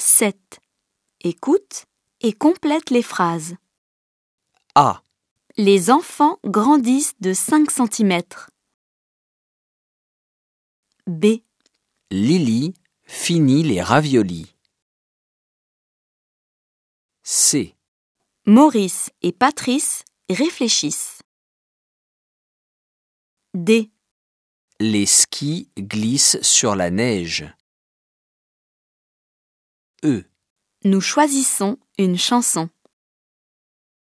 7. Écoute et complète les phrases. A. Les enfants grandissent de 5 cm. B. Lily finit les raviolis. C. Maurice et Patrice réfléchissent. D. Les skis glissent sur la neige. E. Nous choisissons une chanson.